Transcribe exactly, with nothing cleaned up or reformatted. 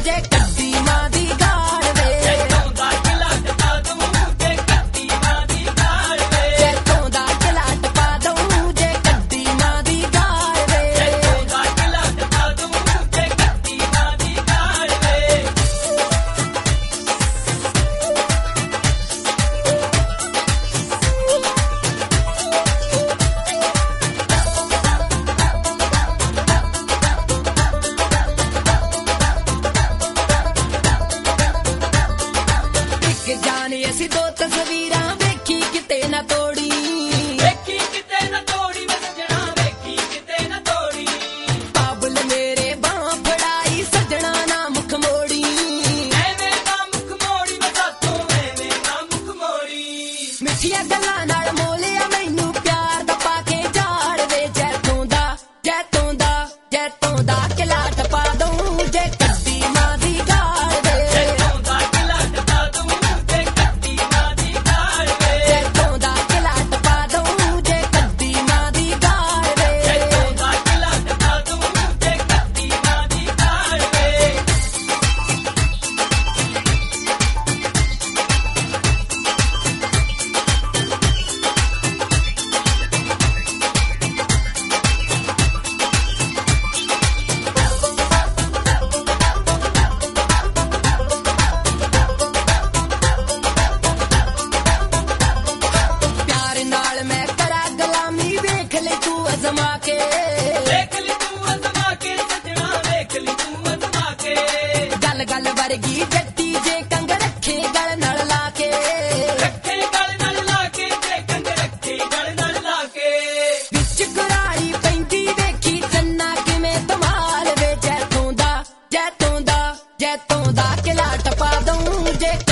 ਜੇ ਕੱਢੀ ਮਾਂ ਦੀ ਗਾਲ ਵੇ। ਜੈਤੋਂ ਦਾ ਕਿਲਾ ਟਪਾ ਦੂੰ ਜੇ ਕੱਢੀ ਮਾਂ ਦੀ ਗਾਲ ਵੇ। ਜੈਤੋਂ ਦਾ ਕਿਲਾ ਟਪਾ ਦੂੰ ਜੇ ਕੱਢੀ ਮਾਂ ਦੀ ਗਾਲ ਵੇ। ਜੈਤੋਂ ਦਾ ਕਿਲਾ ਟਪਾ ਦੂੰ ਜੇ ਕੱਢੀ ਮਾਂ ਦੀ ਗਾਲ ਵੇ। ਇੱਕ ਜਾਣੇ ਅਸੀਂ ਦੋ ਤਸਵੀਰਾਂ ਵੇਖੀ ਕਿਤੇ ਨਾ ਤੋੜੀ। ਵੇਖੀ ਕਿਤੇ ਨਾ ਤੋੜੀ ਵੇ ਸੱਜਣਾ ਵੇਖੀ ਕਿਤੇ ਨਾ ਤੋੜੀ। ਕਾਬਲ ਮੇਰੇ ਬਾਂਹ ਫੜਾਈ ਸੱਜਣਾ ਨਾ ਮੁਖ ਮੋੜੀ। ਐਵੇਂ ਨਾ ਮੁਖ ਮੋੜੀ ਵੇ ਸਾਥੋਂ ਐਵੇਂ ਨਾ ਮੁਖ ਮੋੜੀ। ਮਿੱਠੀਆਂ ਗੱਲਾਂ ਨਾਲ ਮੋਲਿਆ ਮੈਨੂੰ ਪਿਆਰ ਦਾ ਪਾ ਕੇ ਜਾੜ ਵੇ। ਜੈਤੋਂ ਦਾ ਜੈਤੋਂ ਦਾ ਜੈਤੋਂ ਦਾ ਕਿਲਾ ਟਪਾ ਦੂੰ ਜੇ ਕੱਢੀ ਮਾਂ ਦੀ ਗਾਲ ਵੇ। ਜੈਤੋਂ ਦਾ ਕਿਲਾ ਟਪਾ ਦੂੰ ਜੇ ਕੱਢੀ ਮਾਂ ਦੀ ਗਾਲ ਵੇ। ਜੈਤੋਂ ਦਾ ਕਿਲਾ ਟਪਾ ਦੂੰ ਜੇ ਕੱਢੀ ਮਾਂ ਦੀ ਗਾਲ ਵੇ। ਜੈਤੋਂ ਦਾ ਕਿਲਾ ਟਪਾ ਦੂੰ ਜੇ ਕੱਢੀ ਮਾਂ ਦੀ ਗਾਲ ਵੇ। ਪਿਆਰ ਨਾਲ ਮੈਂ ਕਰਾਂ ਗੁਲਾਮੀ ਵੇਖ ਲੈ ਤੂੰ ਅਜ਼ਮਾ ਕੇ। ਵੇਖ ਲਈ ਤੂੰ ਅਜ਼ਮਾ ਕੇ ਸੱਜਣਾ ਵੇਖ ਲਈ ਤੂੰ ਅਜ਼ਮਾ ਕੇ। ਗੱਲ ਗੱਲ ਵਰਗੀ ਜੱਟੀ ਜੇ ਕੰਗ ਰੱਖੇ ਗਲ ਨਾਲ ਲਾ ਕੇ। ਰੱਖੇ ਗਲ ਨਾਲ ਲਾ ਕੇ ਤੇ ਕੰਗ ਰੱਖੇ ਗਲ ਨਾਲ ਲਾ ਕੇ। ਵਿੱਚ ਕੁਰਾੜੀ ਪੈਂਦੀ ਵੇਖੀ ਚੰਨਾ ਕਿਵੇਂ ਧਮਾਲ ਵੇ। ਜੈਤੋਂ ਦਾ ਜੈਤੋਂ ਦਾ ਜੈਤੋਂ ਦਾ ਕਿਲਾ ਟਪਾ ਦੂੰ ਜੇ